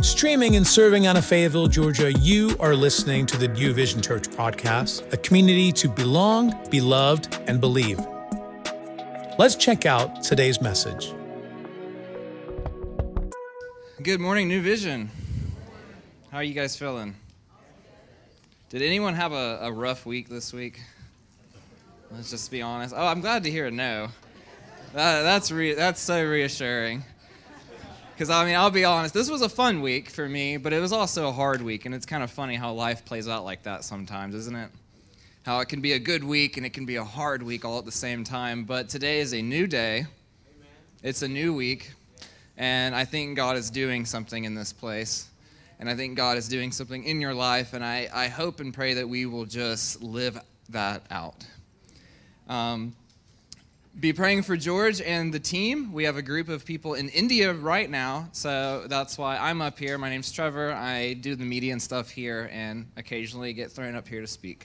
Streaming and serving out of Fayetteville, Georgia, you are listening to the New Vision Church podcast, a community to belong, be loved, and believe. Let's check out today's message. Good morning, New Vision. How are you guys feeling? Did anyone have a rough week this week? Let's just be honest. Oh, I'm glad to hear a no. That's so reassuring. Because, I'll be honest, this was a fun week for me, but it was also a hard week, and it's kind of funny how life plays out like that sometimes, isn't it? How it can be a good week and it can be a hard week all at the same time, but today is a new day. Amen. It's a new week, and I think God is doing something in this place, and I think God is doing something in your life, and I hope and pray that we will just live that out. Be praying for George and the team. We have a group of people in India right now, so that's why I'm up here. My name's Trevor. I do the media and stuff here and occasionally get thrown up here to speak.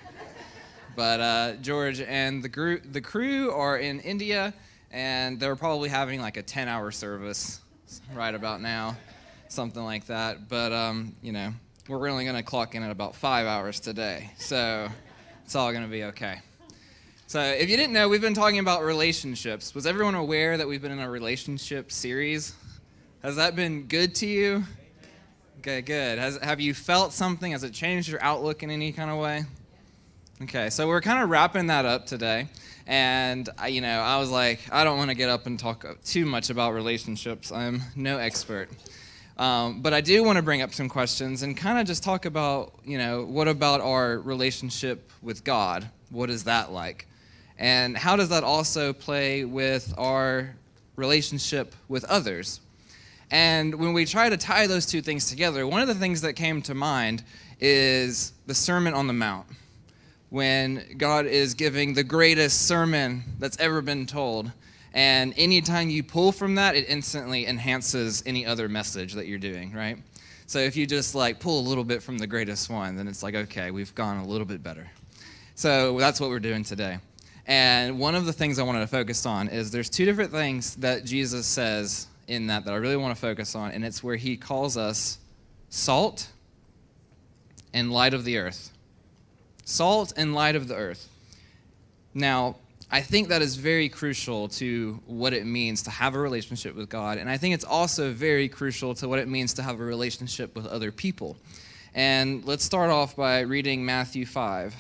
But George and the crew are in India, and they're probably having like a 10-hour service right about now, something like that. But, we're only going to clock in at about 5 hours today, so it's all going to be okay. So if you didn't know, we've been talking about relationships. Was everyone aware that we've been in a relationship series? Has that been good to you? Okay, good. Have you felt something? Has it changed your outlook in any kind of way? Okay, so we're kind of wrapping that up today. And, I was like, I don't want to get up and talk too much about relationships. I'm no expert. But I do want to bring up some questions and kind of just talk about, what about our relationship with God? What is that like? And how does that also play with our relationship with others? And when we try to tie those two things together, one of the things that came to mind is the Sermon on the Mount, when God is giving the greatest sermon that's ever been told. And anytime you pull from that, it instantly enhances any other message that you're doing, right? So if you just pull a little bit from the greatest one, then it's like, okay, we've gone a little bit better. So that's what we're doing today. And one of the things I wanted to focus on is there's two different things that Jesus says in that I really want to focus on, and it's where he calls us salt and light of the earth. Salt and light of the earth. Now, I think that is very crucial to what it means to have a relationship with God, and I think it's also very crucial to what it means to have a relationship with other people. And let's start off by reading Matthew 5.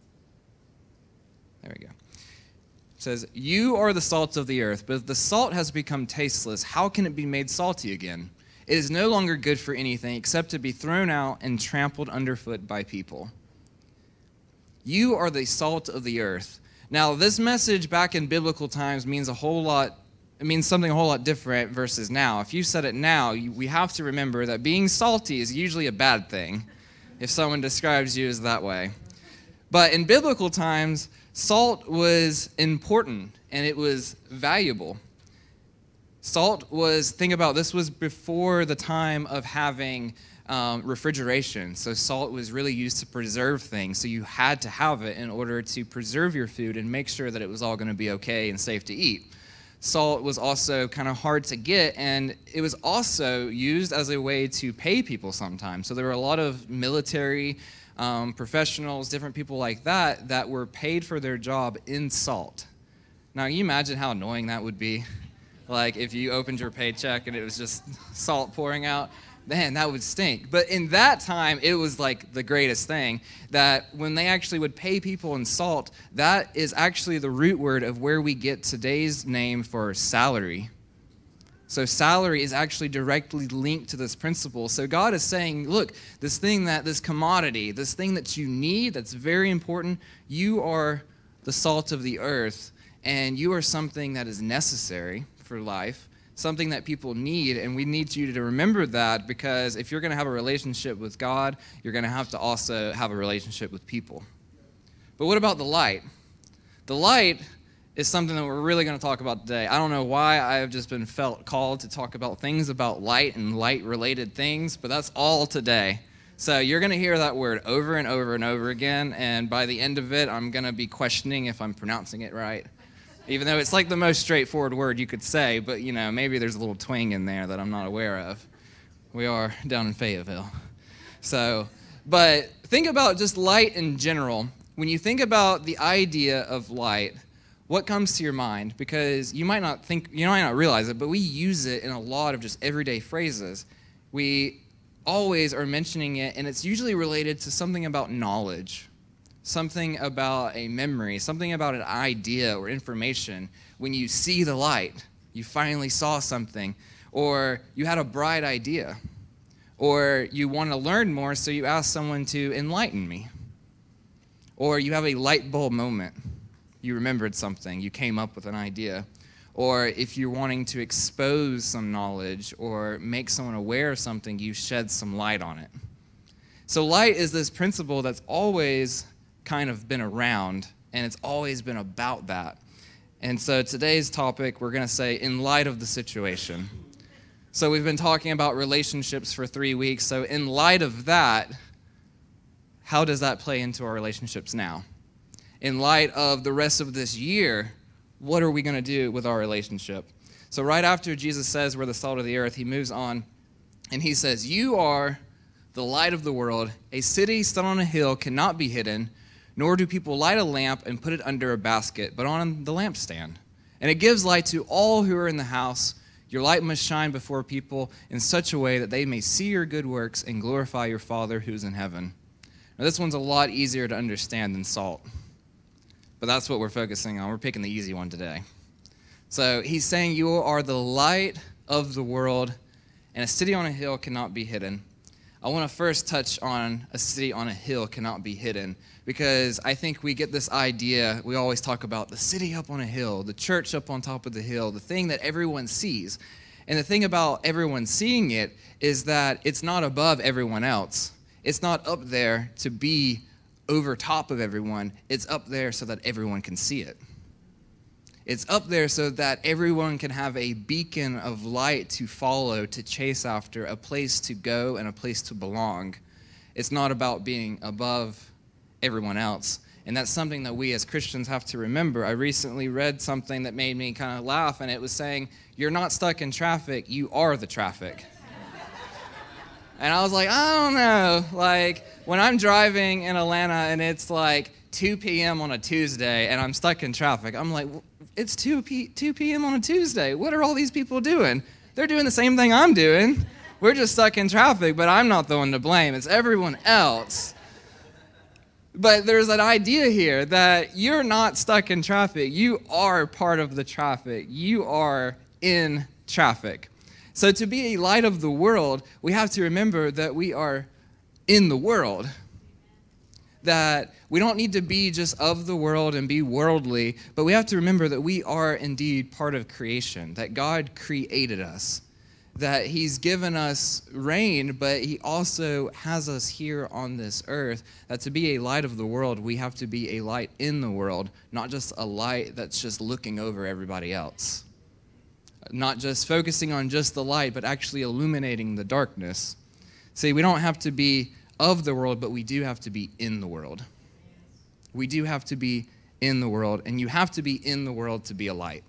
There we go. It says, "You are the salt of the earth, but if the salt has become tasteless, how can it be made salty again? It is no longer good for anything except to be thrown out and trampled underfoot by people. You are the salt of the earth." Now, this message back in biblical times means something a whole lot different versus now. If you said it now, we have to remember that being salty is usually a bad thing if someone describes you as that way. But in biblical times, salt was important and it was valuable. Think about this was before the time of having refrigeration. So salt was really used to preserve things. So you had to have it in order to preserve your food and make sure that it was all going to be okay and safe to eat. Salt was also kind of hard to get, and it was also used as a way to pay people sometimes. So there were a lot of military professionals, different people like that were paid for their job in salt. Now, can you imagine how annoying that would be? Like if you opened your paycheck and it was just salt pouring out. Man, that would stink. But in that time, it was like the greatest thing that when they actually would pay people in salt, that is actually the root word of where we get today's name for salary. So salary is actually directly linked to this principle. So God is saying, look, this commodity, this thing that you need, that's very important, you are the salt of the earth, and you are something that is necessary for life, something that people need, and we need you to remember that, because if you're going to have a relationship with God, you're going to have to also have a relationship with people. But what about the light? The light is something that we're really going to talk about today. I don't know why I have just been felt called to talk about things about light and light-related things, but that's all today. So you're going to hear that word over and over and over again, and by the end of it, I'm going to be questioning if I'm pronouncing it right. Even though it's like the most straightforward word you could say, but maybe there's a little twang in there that I'm not aware of. We are down in Fayetteville. So, but think about just light in general. When you think about the idea of light, what comes to your mind? Because you might not realize it, but we use it in a lot of just everyday phrases. We always are mentioning it, and it's usually related to something about knowledge, something about a memory, something about an idea or information. When you see the light, you finally saw something, or you had a bright idea, or you want to learn more, so you ask someone to enlighten me, or you have a light bulb moment. You remembered something, you came up with an idea, or if you're wanting to expose some knowledge or make someone aware of something, you shed some light on it. So light is this principle that's always kind of been around, and it's always been about that. And so today's topic, we're going to say, in light of the situation. So we've been talking about relationships for 3 weeks. So in light of that, how does that play into our relationships now? In light of the rest of this year, what are we going to do with our relationship? So right after Jesus says we're the salt of the earth, he moves on and he says, "You are the light of the world. A city set on a hill cannot be hidden, nor do people light a lamp and put it under a basket, but on the lampstand. And it gives light to all who are in the house. Your light must shine before people in such a way that they may see your good works and glorify your Father who's in heaven." Now, this one's a lot easier to understand than salt, but that's what we're focusing on. We're picking the easy one today. So he's saying you are the light of the world, and a city on a hill cannot be hidden. I want to first touch on a city on a hill cannot be hidden, because I think we get this idea, we always talk about the city up on a hill, the church up on top of the hill, the thing that everyone sees. And the thing about everyone seeing it is that it's not above everyone else. It's not up there to be over top of everyone. It's up there so that everyone can see it. It's up there so that everyone can have a beacon of light to follow, to chase after, a place to go and a place to belong. It's not about being above everyone else. And that's something that we as Christians have to remember. I recently read something that made me kind of laugh, and it was saying, "You're not stuck in traffic, you are the traffic." And I was like, I don't know. Like, when I'm driving in Atlanta and it's like 2 p.m. on a Tuesday and I'm stuck in traffic, I'm like, it's 2 p.m. on a Tuesday. What are all these people doing? They're doing the same thing I'm doing. We're just stuck in traffic, but I'm not the one to blame. It's everyone else. But there's an idea here that you're not stuck in traffic. You are part of the traffic. You are in traffic. So to be a light of the world, we have to remember that we are in the world. That we don't need to be just of the world and be worldly, but we have to remember that we are indeed part of creation, that God created us, that he's given us reign, but he also has us here on this earth, that to be a light of the world, we have to be a light in the world, not just a light that's just looking over everybody else. Not just focusing on just the light, but actually illuminating the darkness. See, we don't have to be of the world, but we do have to be in the world. We do have to be in the world, and you have to be in the world to be a light.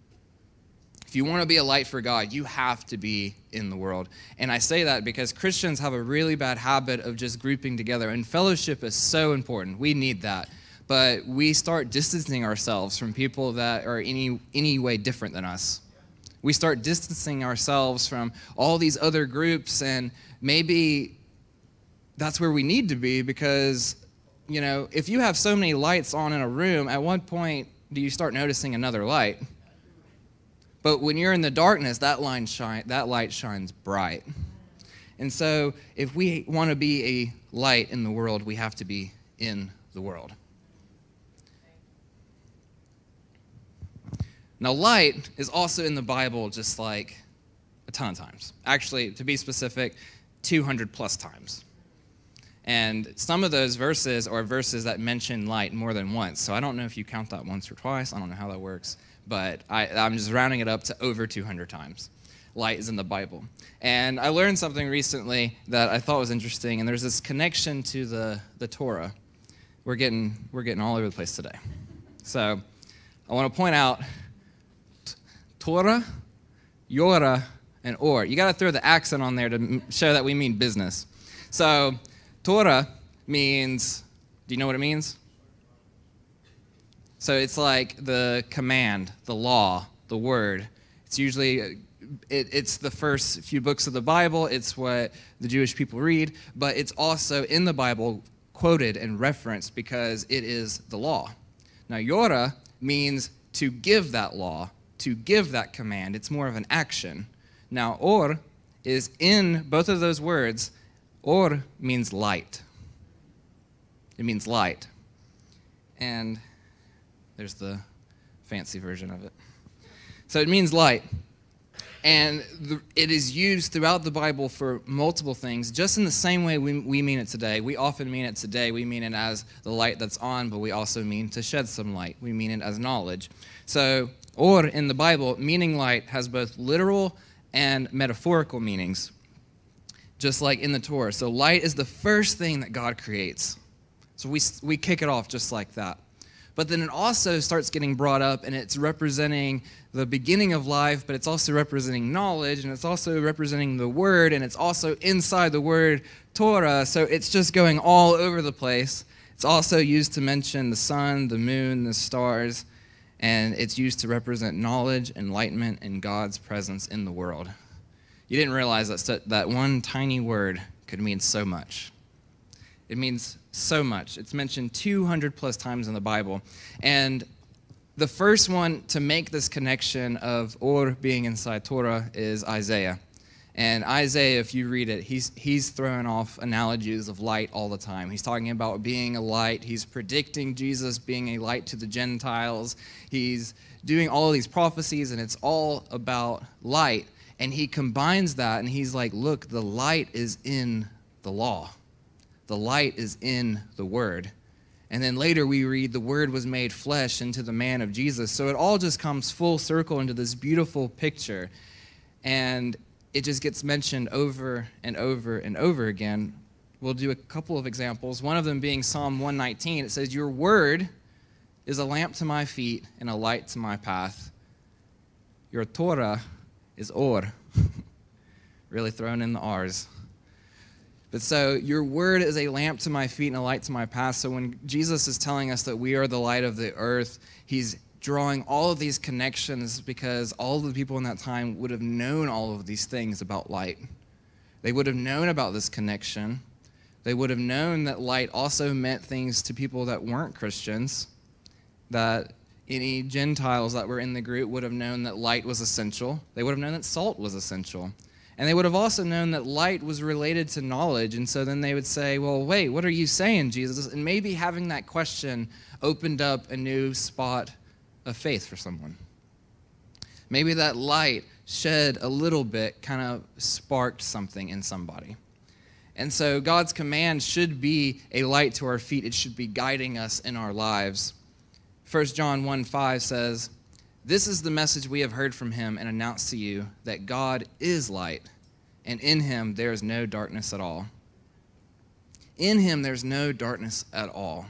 If you want to be a light for God, you have to be in the world. And I say that because Christians have a really bad habit of just grouping together, and fellowship is so important. We need that. But we start distancing ourselves from people that are any way different than us. We start distancing ourselves from all these other groups, and maybe that's where we need to be because, you know, if you have so many lights on in a room, at what point do you start noticing another light? But when you're in the darkness, that light shines bright. And so if we want to be a light in the world, we have to be in the world. Now, light is also in the Bible just like a ton of times. Actually, to be specific, 200 plus times. And some of those verses are verses that mention light more than once. So I don't know if you count that once or twice. I don't know how that works. But I'm just rounding it up to over 200 times. Light is in the Bible. And I learned something recently that I thought was interesting. And there's this connection to the Torah. We're getting all over the place today. So I want to point out Torah, Yorah, and or. You got to throw the accent on there to show that we mean business. So Torah means, do you know what it means? So it's like the command, the law, the word. It's usually, it's the first few books of the Bible. It's what the Jewish people read. But it's also in the Bible quoted and referenced because it is the law. Now, Yorah means to give that law, to give that command. It's more of an action. Now, or is in both of those words. Or means light. It means light. And there's the fancy version of it. So it means light. And it is used throughout the Bible for multiple things, just in the same way we mean it today. We often mean it today. We mean it as the light that's on, but we also mean to shed some light. We mean it as knowledge. So, or in the Bible, meaning light has both literal and metaphorical meanings, just like in the Torah. So light is the first thing that God creates. So we kick it off just like that. But then it also starts getting brought up, and it's representing the beginning of life, but it's also representing knowledge, and it's also representing the word, and it's also inside the word Torah. So it's just going all over the place. It's also used to mention the sun, the moon, the stars, and it's used to represent knowledge, enlightenment, and God's presence in the world. You didn't realize that one tiny word could mean so much. It means so much. It's mentioned 200 plus times in the Bible. And the first one to make this connection of or being inside Torah is Isaiah. And Isaiah, if you read it, he's throwing off analogies of light all the time. He's talking about being a light. He's predicting Jesus being a light to the Gentiles. He's doing all of these prophecies, and it's all about light. And he combines that, and he's like, look, the light is in the law. The light is in the word. And then later we read the word was made flesh into the man of Jesus. So it all just comes full circle into this beautiful picture. And it just gets mentioned over and over and over again. We'll do a couple of examples. One of them being Psalm 119. It says, your word is a lamp to my feet and a light to my path. Your Torah is or. Really throwing in the R's. But so your word is a lamp to my feet and a light to my path. So when Jesus is telling us that we are the light of the earth, he's drawing all of these connections because all of the people in that time would have known all of these things about light. They would have known about this connection. They would have known that light also meant things to people that weren't Christians, that any Gentiles that were in the group would have known that light was essential. They would have known that salt was essential. And they would have also known that light was related to knowledge. And so then they would say, well, wait, what are you saying, Jesus? And maybe having that question opened up a new spot of faith for someone. Maybe that light shed a little bit, kind of sparked something in somebody. And so God's command should be a light to our feet. It should be guiding us in our lives. 1 John 1:5 says, this is the message we have heard from him and announced to you, that God is light, and in him there is no darkness at all. In him there's no darkness at all.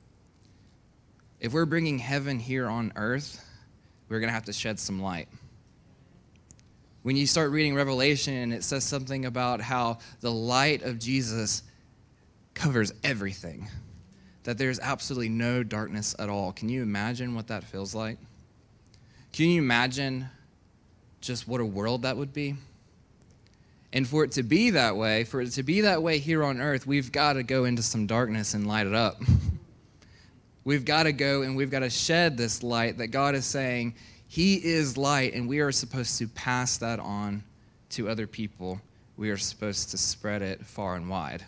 If we're bringing heaven here on earth, we're going to have to shed some light. When you start reading Revelation, it says something about how the light of Jesus covers everything, that there's absolutely no darkness at all. Can you imagine what that feels like? Can you imagine just what a world that would be? And for it to be that way, here on earth, we've got to go into some darkness and light it up. We've got to go and we've got to shed this light that God is saying he is light, and we are supposed to pass that on to other people. We are supposed to spread it far and wide.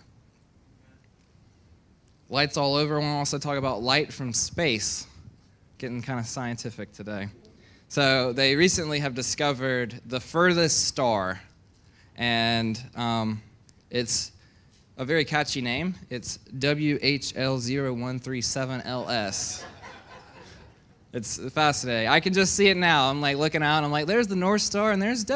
Light's all over. I want to also talk about light from space. Getting kind of scientific today. So they recently have discovered the furthest star, and it's a very catchy name. It's WHL0137LS. It's fascinating. I can just see it now. I'm like looking out, and I'm like, there's the North Star, and there's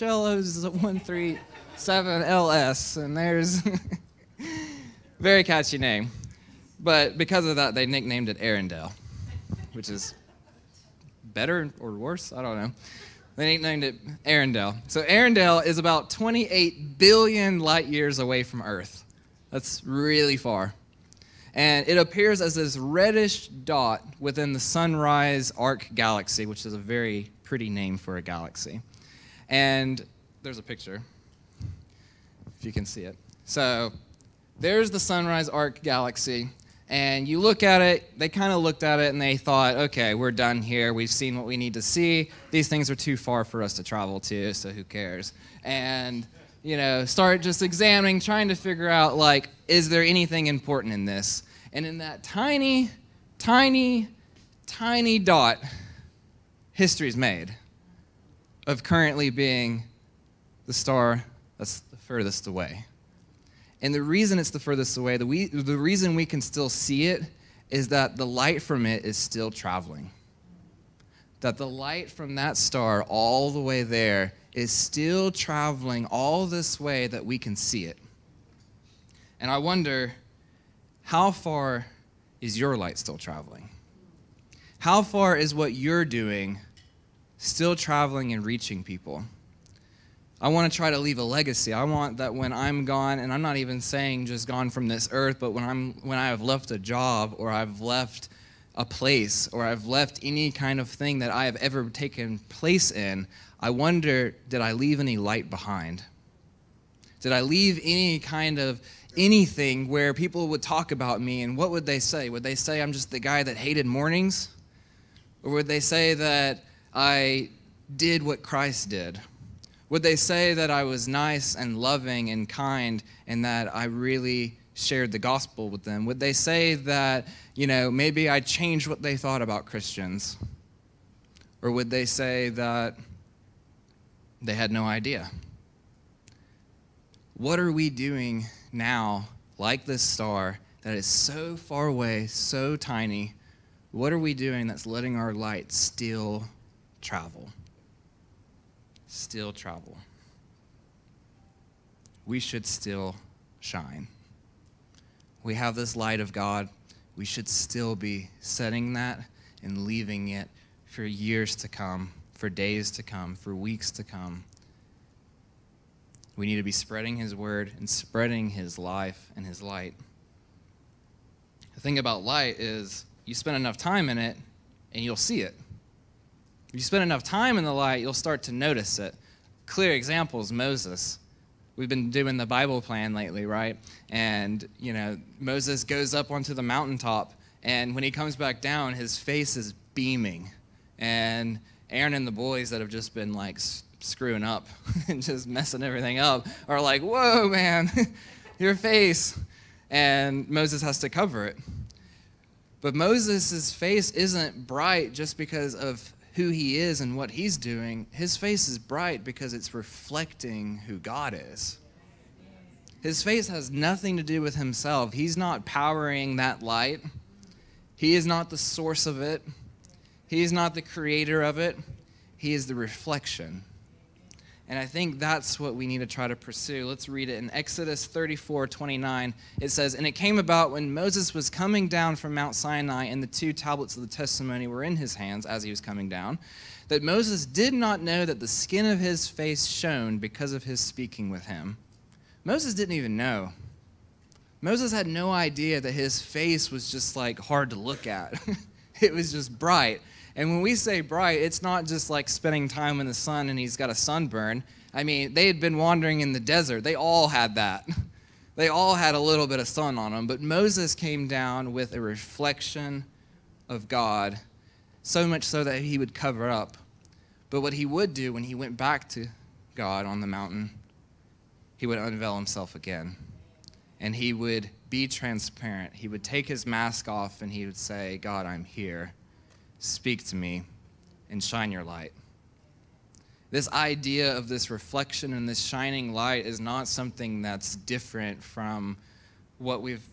WHL0137LS, and there's very catchy name. But because of that, they nicknamed it Arendelle, which is better or worse? I don't know. They named it Arendelle. So Arendelle is about 28 billion light years away from Earth. That's really far. And it appears as this reddish dot within the Sunrise Arc Galaxy, which is a very pretty name for a galaxy. And there's a picture, if you can see it. So there's the Sunrise Arc Galaxy. And you look at it, they kind of looked at it and they thought, okay, we're done here. We've seen what we need to see. These things are too far for us to travel to, so who cares? And, start just examining, trying to figure out, is there anything important in this? And in that tiny, tiny, tiny dot, history's made of currently being the star that's the furthest away. And the reason it's the furthest away, the reason we can still see it, is that the light from it is still traveling. That the light from that star all the way there is still traveling all this way that we can see it. And I wonder, how far is your light still traveling? How far is what you're doing still traveling and reaching people? I want to try to leave a legacy. I want that when I'm gone, and I'm not even saying just gone from this earth, but when I have left a job, or I've left a place, or I've left any kind of thing that I have ever taken place in, I wonder, did I leave any light behind? Did I leave any kind of anything where people would talk about me, and what would they say? Would they say I'm just the guy that hated mornings? Or would they say that I did what Christ did? Would they say that I was nice and loving and kind and that I really shared the gospel with them? Would they say that, maybe I changed what they thought about Christians? Or would they say that they had no idea? What are we doing now, like this star that is so far away, so tiny? What are we doing that's letting our light still travel? Still travel. We should still shine. We have this light of God. We should still be setting that and leaving it for years to come, for days to come, for weeks to come. We need to be spreading His word and spreading His life and His light. The thing about light is you spend enough time in it and you'll see it. If you spend enough time in the light, you'll start to notice it. Clear example is Moses. We've been doing the Bible plan lately, right? And, Moses goes up onto the mountaintop, and when he comes back down, his face is beaming. And Aaron and the boys that have just been, screwing up and just messing everything up are like, whoa, man, your face. And Moses has to cover it. But Moses' face isn't bright just because of who he is and what he's doing. His face is bright because it's reflecting who God is. His face has nothing to do with himself. He's not powering that light. He is not the source of it. He is not the creator of it. He is the reflection. And I think that's what we need to try to pursue. Let's read it in Exodus 34:29. It says, "And it came about when Moses was coming down from Mount Sinai and the 2 tablets of the testimony were in his hands as he was coming down, that Moses did not know that the skin of his face shone because of his speaking with him." Moses didn't even know. Moses had no idea that his face was just hard to look at. It was just bright. And when we say bright, it's not just like spending time in the sun and he's got a sunburn. I mean, they had been wandering in the desert. They all had that. They all had a little bit of sun on them. But Moses came down with a reflection of God, so much so that he would cover up. But what he would do when he went back to God on the mountain, he would unveil himself again. And he would be transparent. He would take his mask off and he would say, "God, I'm here. Speak to me and shine your light." This idea of this reflection and this shining light is not something that's different from what we've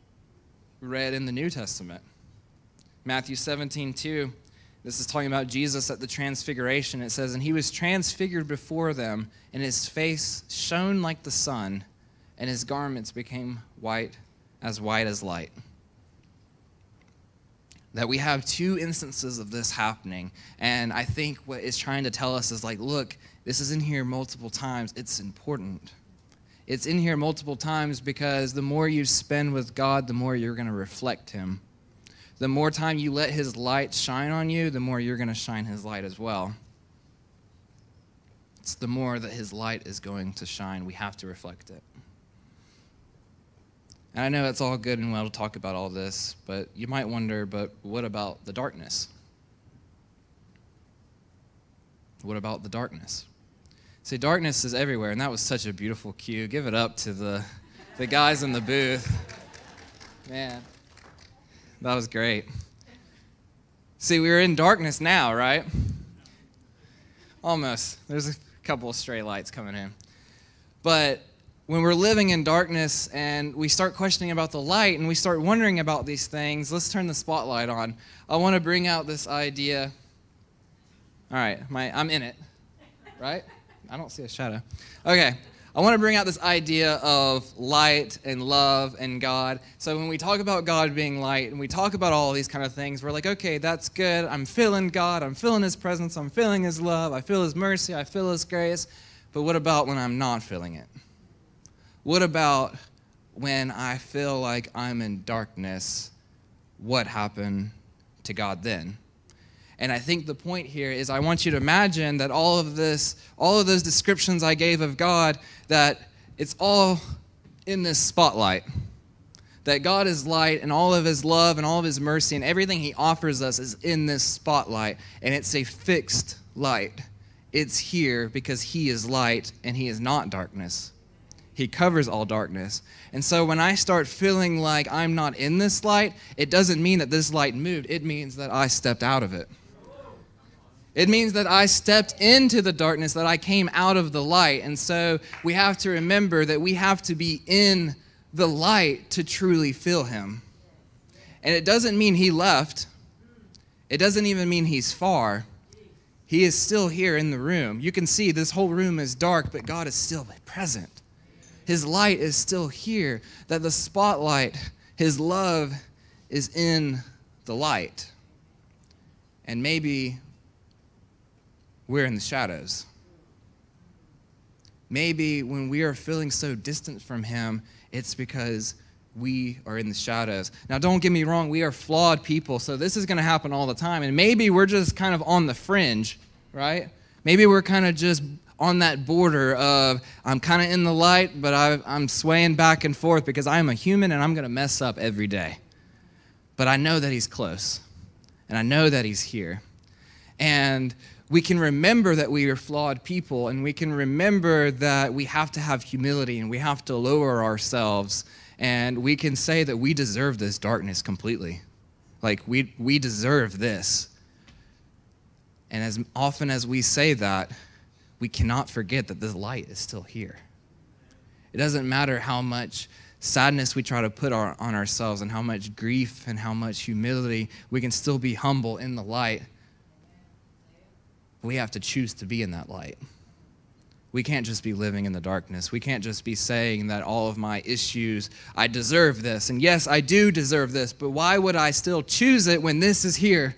read in the New Testament. Matthew 17:2, this is talking about Jesus at the transfiguration. It says, "And he was transfigured before them, and his face shone like the sun, and his garments became white as light." that we have two instances of this happening. And I think what it's trying to tell us is like, look, this is in here multiple times. It's important. It's in here multiple times because the more you spend with God, the more you're going to reflect him. The more time you let his light shine on you, the more you're going to shine his light as well. It's the more that his light is going to shine. We have to reflect it. And I know it's all good and well to talk about all this, but you might wonder, but what about the darkness? What about the darkness? See, darkness is everywhere, and that was such a beautiful cue. Give it up to the guys in the booth. Man, that was great. See, we're in darkness now, right? Almost. There's a couple of stray lights coming in. But when we're living in darkness and we start questioning about the light and we start wondering about these things, let's turn the spotlight on. I want to bring out this idea. All right, I'm in it, right? I don't see a shadow. Okay, I want to bring out this idea of light and love and God. So when we talk about God being light and we talk about all these kind of things, we're like, okay, that's good. I'm feeling God. I'm feeling his presence. I'm feeling his love. I feel his mercy. I feel his grace. But what about when I'm not feeling it? What about when I feel like I'm in darkness? What happened to God then? And I think the point here is I want you to imagine that all of those descriptions I gave of God, that it's all in this spotlight. That God is light and all of his love and all of his mercy and everything he offers us is in this spotlight. And it's a fixed light. It's here because he is light and he is not darkness. He covers all darkness. And so when I start feeling like I'm not in this light, it doesn't mean that this light moved. It means that I stepped out of it. It means that I stepped into the darkness, that I came out of the light. And so we have to remember that we have to be in the light to truly feel him. And it doesn't mean he left. It doesn't even mean he's far. He is still here in the room. You can see this whole room is dark, but God is still present. His light is still here, that the spotlight, his love is in the light. And maybe we're in the shadows. Maybe when we are feeling so distant from him, it's because we are in the shadows. Now, don't get me wrong, we are flawed people, so this is going to happen all the time. And maybe we're just kind of on the fringe, right? Maybe we're kind of just on that border of I'm kind of in the light, but I'm swaying back and forth because I'm a human and I'm going to mess up every day. But I know that he's close, and I know that he's here. And we can remember that we are flawed people, and we can remember that we have to have humility and we have to lower ourselves, and we can say that we deserve this darkness completely. Like, we deserve this. And as often as we say that, we cannot forget that this light is still here. It doesn't matter how much sadness we try to put on ourselves and how much grief and how much humility, we can still be humble in the light. We have to choose to be in that light. We can't just be living in the darkness. We can't just be saying that all of my issues, I deserve this. And yes, I do deserve this, but why would I still choose it when this is here?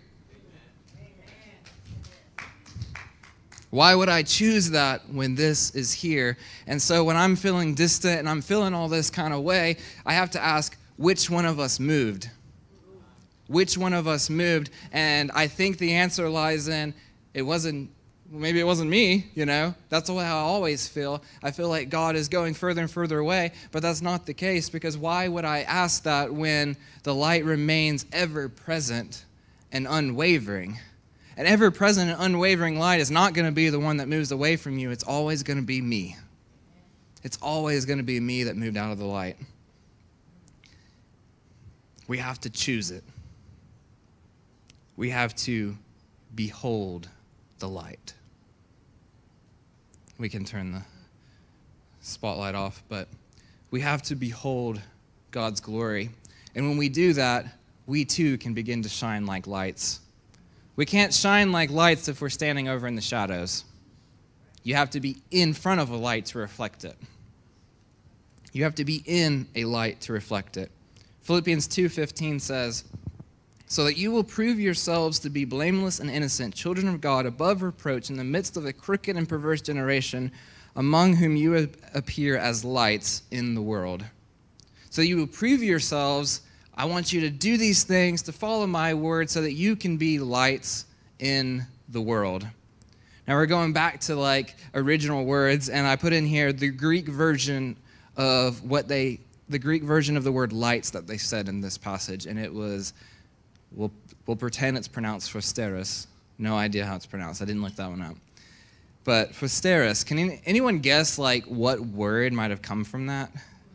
Why would I choose that when this is here? And so when I'm feeling distant and I'm feeling all this kind of way, I have to ask, which one of us moved? Which one of us moved? And I think the answer lies in, maybe it wasn't me, you know. That's the way I always feel. I feel like God is going further and further away, but that's not the case, because why would I ask that when the light remains ever present and unwavering? An ever-present and unwavering light is not going to be the one that moves away from you. It's always going to be me. It's always going to be me that moved out of the light. We have to choose it. We have to behold the light. We can turn the spotlight off, but we have to behold God's glory. And when we do that, we too can begin to shine like lights. We can't shine like lights if we're standing over in the shadows. You have to be in front of a light to reflect it. You have to be in a light to reflect it. Philippians 2:15 says, so that you will prove yourselves to be blameless and innocent, children of God, above reproach, in the midst of a crooked and perverse generation, among whom you appear as lights in the world. So you will prove yourselves. I want you to do these things, to follow my word, so that you can be lights in the world. Now we're going back to like original words, and I put in here the Greek version of the Greek version of the word lights that they said in this passage, and it was, we'll pretend it's pronounced phosteros. No idea how it's pronounced. I didn't look that one up. But phosteros, can anyone guess like what word might have come from that?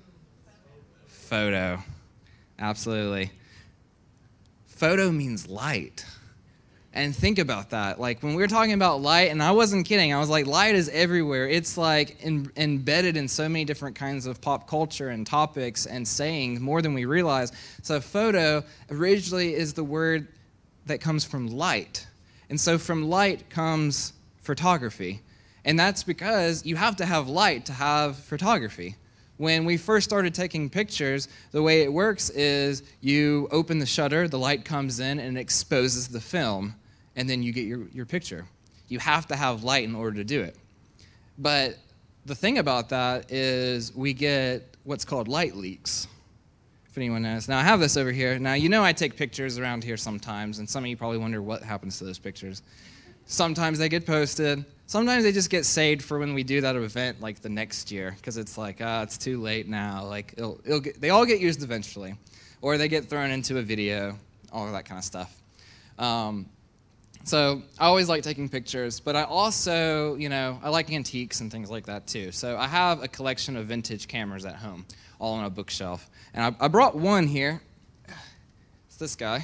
Photo. Absolutely. Photo means light. And think about that. Like when we were talking about light, and I wasn't kidding, I was like, light is everywhere. It's like embedded in so many different kinds of pop culture and topics and sayings, more than we realize. So photo originally is the word that comes from light. And so from light comes photography. And that's because you have to have light to have photography. When we first started taking pictures, the way it works is you open the shutter, the light comes in, and it exposes the film, and then you get your picture. You have to have light in order to do it. But the thing about that is we get what's called light leaks, if anyone knows. Now, I have this over here. Now, you know I take pictures around here sometimes, and some of you probably wonder what happens to those pictures. Sometimes they get posted. Sometimes they just get saved for when we do that event like the next year, because it's like, it's too late now. Like they all get used eventually, or they get thrown into a video, all of that kind of stuff. So I always like taking pictures, but I also, I like antiques and things like that too. So I have a collection of vintage cameras at home, all on a bookshelf, and I brought one here. It's this guy.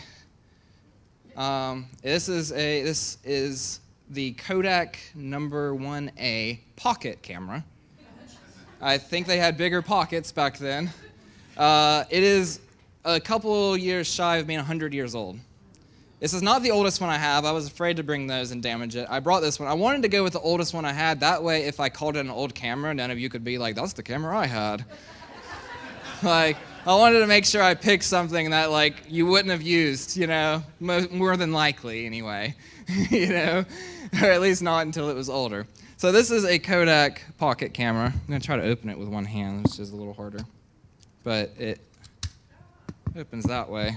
This is the Kodak number 1A pocket camera. I think they had bigger pockets back then. It is a couple years shy of being 100 years old. This is not the oldest one I have. I was afraid to bring those and damage it. I brought this one. I wanted to go with the oldest one I had. That way, if I called it an old camera, none of you could be like, that's the camera I had. Like, I wanted to make sure I picked something that, like, you wouldn't have used, more than likely anyway, or at least not until it was older. So this is a Kodak pocket camera. I'm going to try to open it with one hand, which is a little harder. But it opens that way.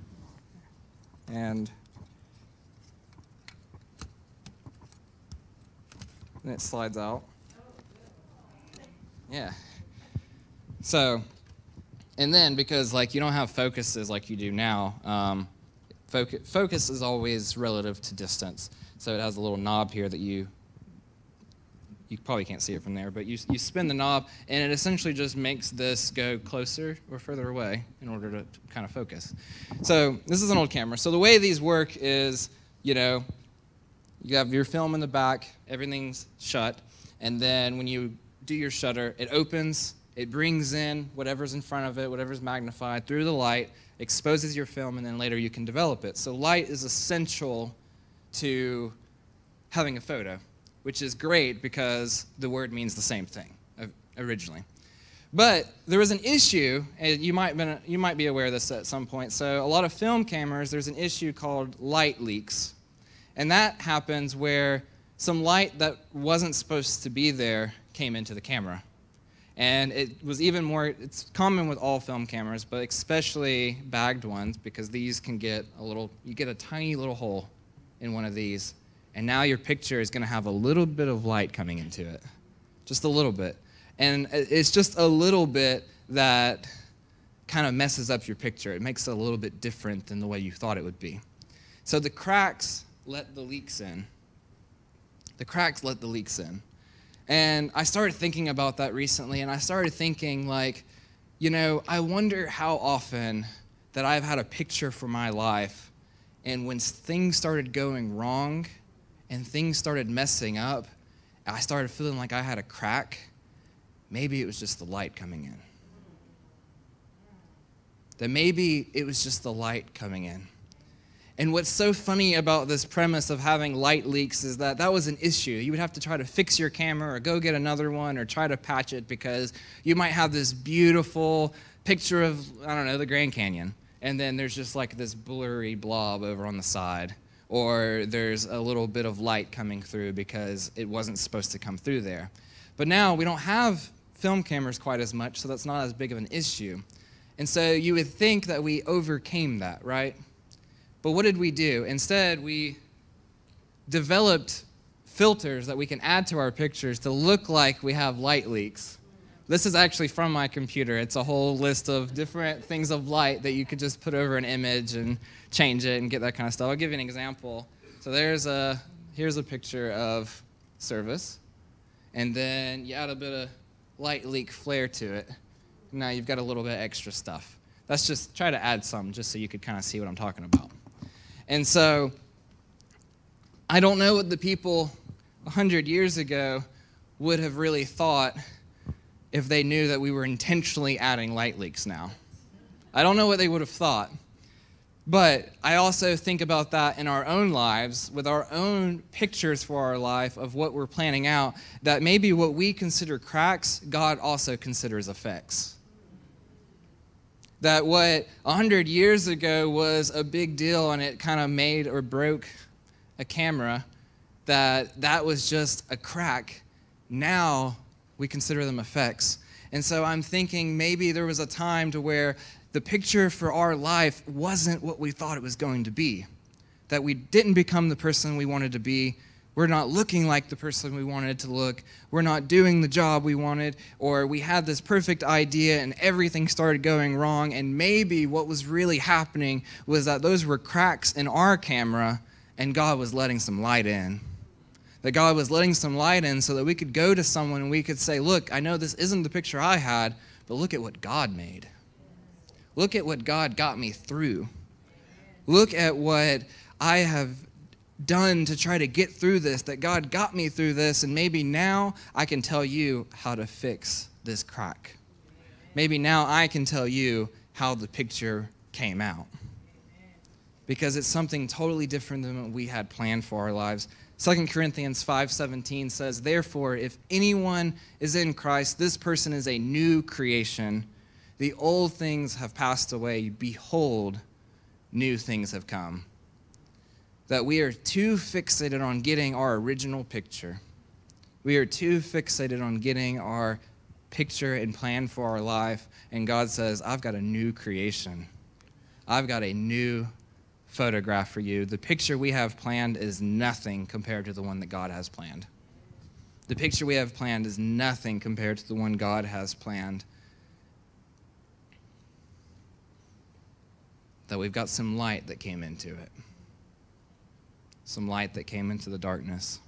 And then it slides out. Yeah. So, and then because you don't have focuses like you do now, focus is always relative to distance. So it has a little knob here that you probably can't see it from there, but you spin the knob, and it essentially just makes this go closer or further away in order to kind of focus. So this is an old camera. So the way these work is, you have your film in the back, everything's shut, and then when you do your shutter, it opens, it brings in whatever's in front of it, whatever's magnified through the light, exposes your film, and then later you can develop it. So light is essential to having a photo, which is great because the word means the same thing originally. But there was an issue, and you might be aware of this at some point. So a lot of film cameras, there's an issue called light leaks. And that happens where some light that wasn't supposed to be there came into the camera. And it was even more, it's common with all film cameras, but especially bagged ones, because these can get you get a tiny little hole in one of these, and now your picture is going to have a little bit of light coming into it. Just a little bit. And it's just a little bit that kind of messes up your picture. It makes it a little bit different than the way you thought it would be. So the cracks let the leaks in. The cracks let the leaks in. And I started thinking about that recently, and I started thinking, I wonder how often that I've had a picture for my life, and when things started going wrong and things started messing up, I started feeling like I had a crack. Maybe it was just the light coming in. That maybe it was just the light coming in. And what's so funny about this premise of having light leaks is that was an issue. You would have to try to fix your camera or go get another one or try to patch it because you might have this beautiful picture of, the Grand Canyon. and then there's just like this blurry blob over on the side, or there's a little bit of light coming through because it wasn't supposed to come through there. But now we don't have film cameras quite as much, so that's not as big of an issue. And so you would think that we overcame that, right? But what did we do? Instead, we developed filters that we can add to our pictures to look like we have light leaks. This is actually from my computer. It's a whole list of different things of light that you could just put over an image and change it and get that kind of stuff. I'll give you an example. So here's a picture of service, and then you add a bit of light leak flare to it. Now you've got a little bit extra stuff. That's just, try to add some just so you could kind of see what I'm talking about. And so I don't know what the people 100 years ago would have really thought if they knew that we were intentionally adding light leaks now. I don't know what they would have thought. But I also think about that in our own lives, with our own pictures for our life of what we're planning out, that maybe what we consider cracks, God also considers effects. That what 100 years ago was a big deal and it kind of made or broke a camera, that was just a crack. Now we consider them effects. And so I'm thinking maybe there was a time to where the picture for our life wasn't what we thought it was going to be. That we didn't become the person we wanted to be. We're not looking like the person we wanted to look. We're not doing the job we wanted. Or we had this perfect idea and everything started going wrong. And maybe what was really happening was that those were cracks in our camera and God was letting some light in. That God was letting some light in so that we could go to someone and we could say, look, I know this isn't the picture I had, but look at what God made. Look at what God got me through. Look at what I have done to try to get through this, that God got me through this, and maybe now I can tell you how to fix this crack. Maybe now I can tell you how the picture came out. Because it's something totally different than what we had planned for our lives. 2 Corinthians 5:17 says, therefore, if anyone is in Christ, this person is a new creation. The old things have passed away. Behold, new things have come. That we are too fixated on getting our original picture. We are too fixated on getting our picture and plan for our life. And God says, I've got a new creation. I've got a new photograph for you. The picture we have planned is nothing compared to the one that God has planned. The picture we have planned is nothing compared to the one God has planned. That we've got some light that came into it. Some light that came into the darkness.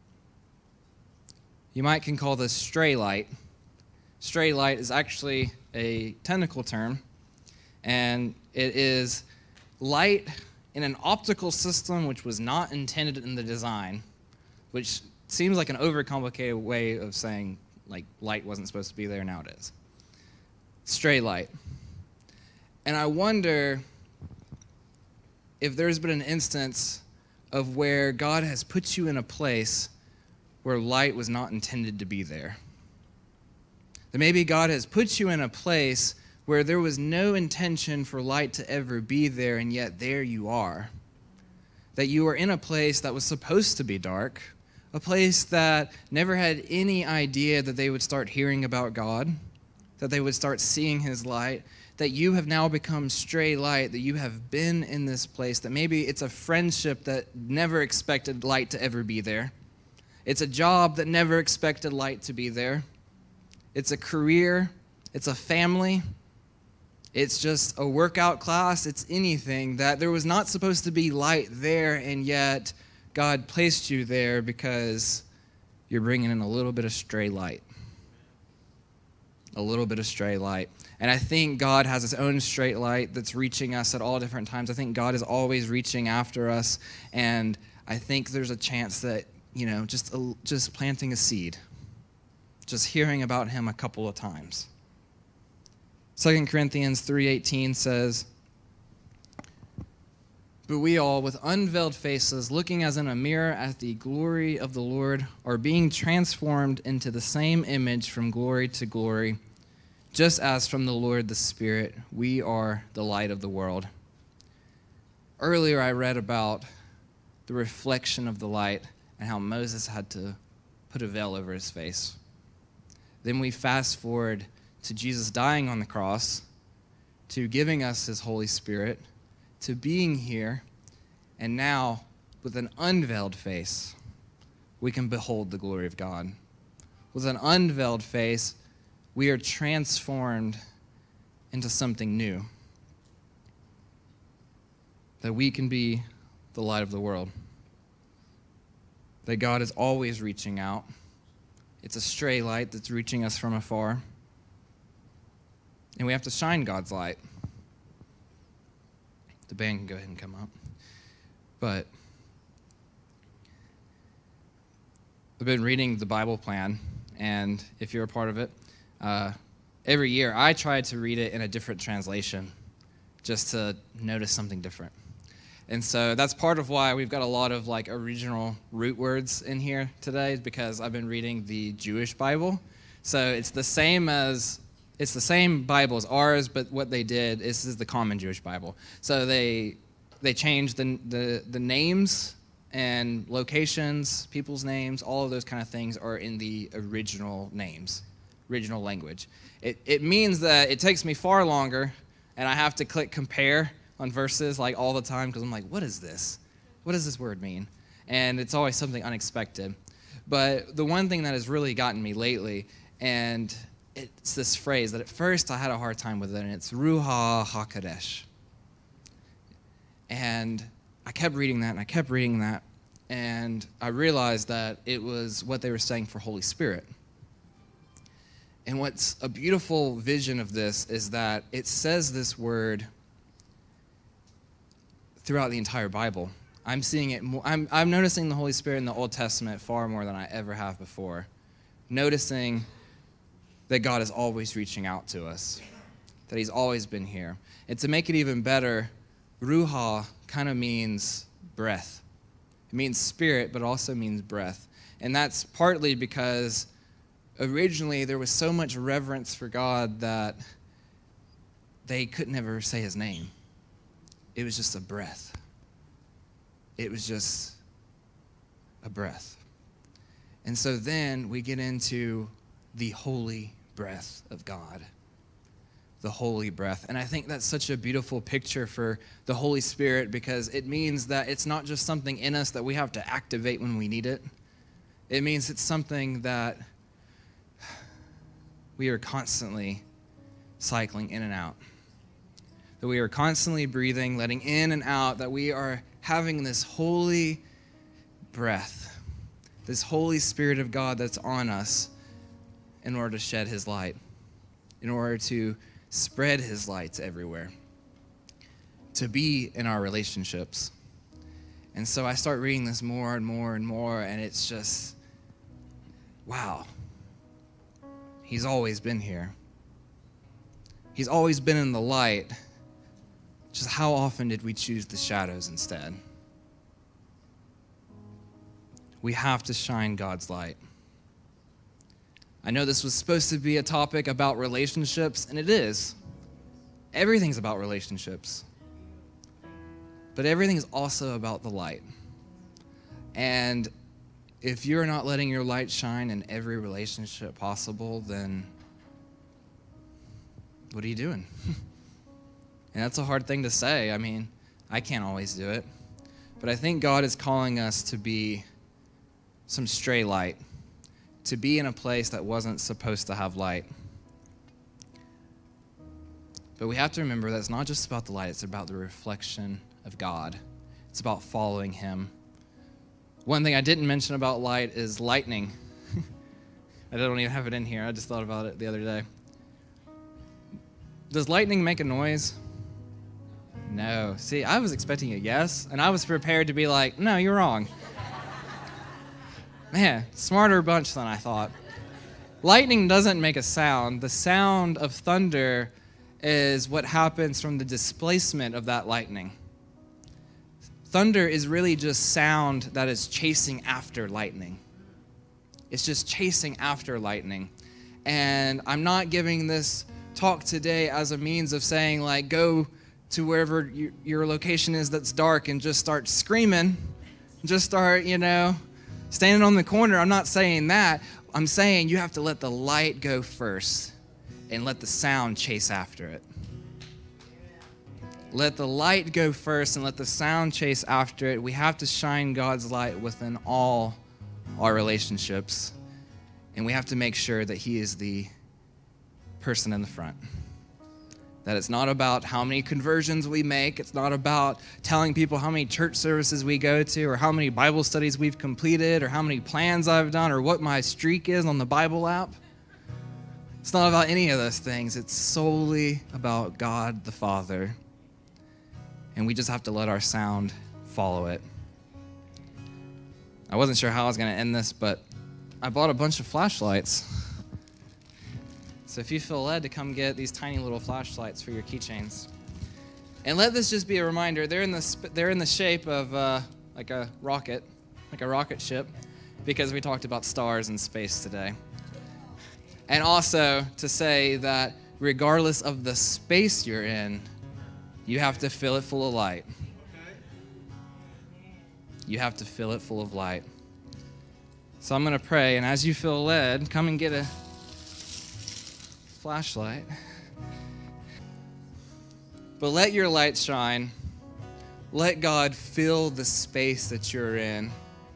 You might can call this stray light. Stray light is actually a technical term, and it is light in an optical system which was not intended in the design, which seems like an overcomplicated way of saying like light wasn't supposed to be there, now it is. Stray light. And I wonder if there's been an instance of where God has put you in a place where light was not intended to be there. That maybe God has put you in a place where there was no intention for light to ever be there, and yet there you are. That you are in a place that was supposed to be dark, a place that never had any idea that they would start hearing about God, that they would start seeing his light, that you have now become stray light, that you have been in this place, that maybe it's a friendship that never expected light to ever be there. It's a job that never expected light to be there. It's a career. It's a family. It's just a workout class. It's anything that there was not supposed to be light there, and yet God placed you there because you're bringing in a little bit of stray light. A little bit of stray light. And I think God has his own straight light that's reaching us at all different times. I think God is always reaching after us. And I think there's a chance that, just planting a seed, just hearing about him a couple of times. 2 Corinthians 3:18 says, but we all, with unveiled faces, looking as in a mirror at the glory of the Lord, are being transformed into the same image from glory to glory, just as from the Lord the Spirit, we are the light of the world. Earlier, I read about the reflection of the light and how Moses had to put a veil over his face. Then we fast forward to Jesus dying on the cross, to giving us his Holy Spirit, to being here, and now, with an unveiled face, we can behold the glory of God. With an unveiled face, we are transformed into something new, that we can be the light of the world, that God is always reaching out. It's a stray light that's reaching us from afar, and we have to shine God's light. The band can go ahead and come up. But I've been reading the Bible plan, and if you're a part of it, every year I try to read it in a different translation just to notice something different. And so that's part of why we've got a lot of like original root words in here today, is because I've been reading the Jewish Bible. So it's the same Bible as ours, but what they did, this is the common Jewish Bible. So they changed the names and locations, people's names, all of those kind of things are in the original names, original language. It means that it takes me far longer, and I have to click compare on verses like all the time, because I'm like, what is this? What does this word mean? And it's always something unexpected. But the one thing that has really gotten me lately, and it's this phrase that at first I had a hard time with it, and it's Ruach HaKodesh. And I kept reading that, and I kept reading that, and I realized that it was what they were saying for Holy Spirit. And what's a beautiful vision of this is that it says this word throughout the entire Bible. I'm seeing it more, I'm noticing the Holy Spirit in the Old Testament far more than I ever have before. Noticing that God is always reaching out to us, that he's always been here. And to make it even better, Ruha kind of means breath. It means spirit, but also means breath. And that's partly because originally there was so much reverence for God that they could never say his name. It was just a breath. It was just a breath. And so then we get into the holy breath of God. The holy breath. And I think that's such a beautiful picture for the Holy Spirit, because it means that it's not just something in us that we have to activate when we need it. It means it's something that we are constantly cycling in and out. That we are constantly breathing, letting in and out, that we are having this holy breath, this Holy Spirit of God that's on us in order to shed his light, in order to spread his lights everywhere, to be in our relationships. And so I start reading this more and more and more, and it's just, wow. He's always been here. He's always been in the light. Just how often did we choose the shadows instead? We have to shine God's light. I know this was supposed to be a topic about relationships, and it is. Everything's about relationships. But everything's also about the light. And if you're not letting your light shine in every relationship possible, then what are you doing? And that's a hard thing to say. I mean, I can't always do it. But I think God is calling us to be some stray light, to be in a place that wasn't supposed to have light. But we have to remember that it's not just about the light, it's about the reflection of God. It's about following him. One thing I didn't mention about light is lightning. I don't even have it in here. I just thought about it the other day. Does lightning make a noise? No. See, I was expecting a yes, and I was prepared to be like, no, you're wrong. Man, smarter bunch than I thought. Lightning doesn't make a sound. The sound of thunder is what happens from the displacement of that lightning. Thunder is really just sound that is chasing after lightning. It's just chasing after lightning. And I'm not giving this talk today as a means of saying, like, go to wherever your location is that's dark and just start screaming, just start, standing on the corner. I'm not saying that. I'm saying you have to let the light go first and let the sound chase after it. Let the light go first and let the sound chase after it. We have to shine God's light within all our relationships. And we have to make sure that He is the person in the front. That it's not about how many conversions we make. It's not about telling people how many church services we go to or how many Bible studies we've completed or how many plans I've done or what my streak is on the Bible app. It's not about any of those things. It's solely about God the Father. And we just have to let our sound follow it. I wasn't sure how I was going to end this, but I bought a bunch of flashlights. So if you feel led to come get these tiny little flashlights for your keychains. And let this just be a reminder, they're in the shape of like a rocket ship, because we talked about stars and space today. And also to say that regardless of the space you're in, you have to fill it full of light. You have to fill it full of light. So I'm going to pray, and as you feel led, come and get a flashlight. But let your light shine. Let God fill the space that you're in.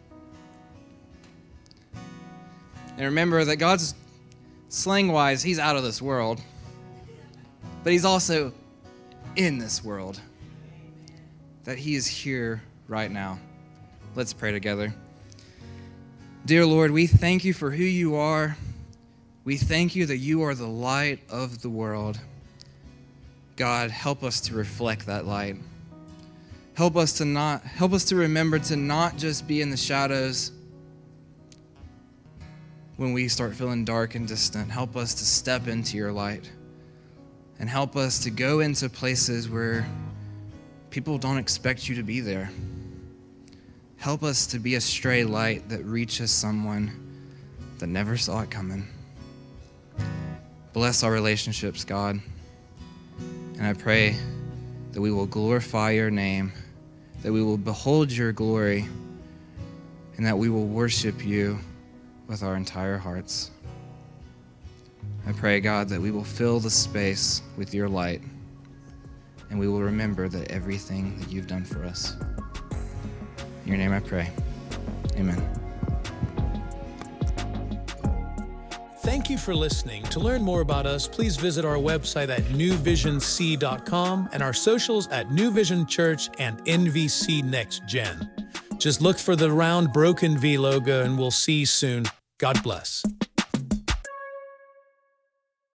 And remember that God's slang-wise, He's out of this world. But He's also in this world. That He is here right now. Let's pray together. Dear Lord, we thank You for who You are. We thank You that You are the light of the world. God, help us to reflect that light. Help us to remember to not just be in the shadows when we start feeling dark and distant. Help us to step into Your light. And help us to go into places where people don't expect You to be there. Help us to be a stray light that reaches someone that never saw it coming. Bless our relationships, God. And I pray that we will glorify Your name, that we will behold Your glory, and that we will worship You with our entire hearts. I pray, God, that we will fill the space with Your light, and we will remember that everything that You've done for us. In Your name I pray. Amen. Thank you for listening. To learn more about us, please visit our website at newvisionc.com and our socials at New Vision Church and NVC Next Gen. Just look for the round broken V logo and we'll see you soon. God bless.